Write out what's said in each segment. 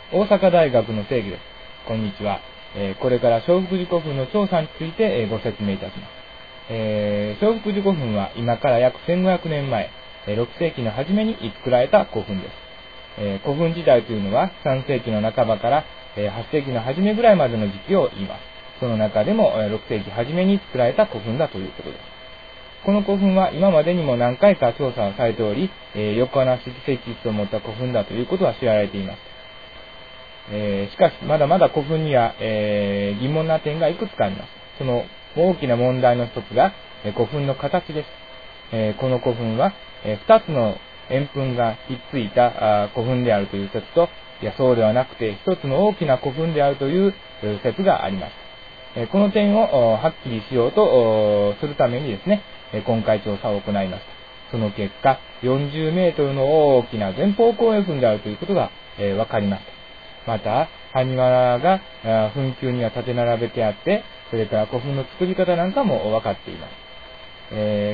大阪大学の正義です。こんにちは。これから聖福寺古墳の調査についてご説明いたします。聖福寺古墳は今から約1500年前、6世紀の初めに作られた古墳です。古墳時代というのは3世紀の半ばから8世紀の初めぐらいまでの時期を言います。その中でも6世紀初めに作られた古墳だということです。この古墳は今までにも何回か調査されており、横穴式石室を持った古墳だということは知られています。しかし、まだまだ古墳には、疑問な点がいくつかあります。その大きな問題の一つが、古墳の形です。この古墳は、2つの円墳がひっついた古墳であるという説と、いや、そうではなくて、一つの大きな古墳であるという説があります。この点をはっきりしようとするためにですね、今回調査を行いました。その結果、40メートルの大きな前方後円墳であるということが分かりました。また、埴輪が墳丘には立て並べてあって、それから古墳の作り方なんかも分かっています。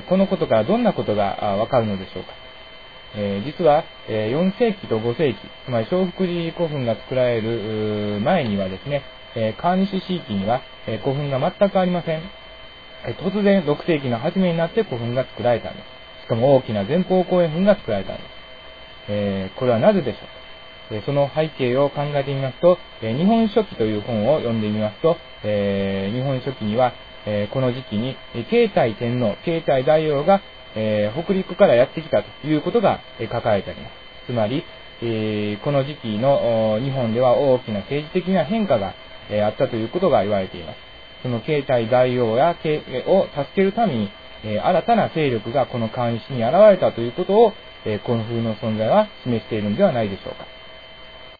このことからどんなことが分かるのでしょうか。実は、4世紀と5世紀、つまり聖福寺古墳が作られる前にはですね、川西市域には古墳が全くありません。突然6世紀の初めになって古墳が作られたんです。しかも大きな前方後円墳が作られたんです。これはなぜでしょうか。その背景を考えてみますと、日本書紀という本を読んでみますと、日本書紀には、この時期に慶太天皇、慶太大王が、北陸からやってきたということが書かれてあります。つまり、この時期の日本では大きな政治的な変化があったということが言われています。その慶太大王を助けるために、新たな勢力がこの川西に現れたということを、この風の存在は示しているのではないでしょうか。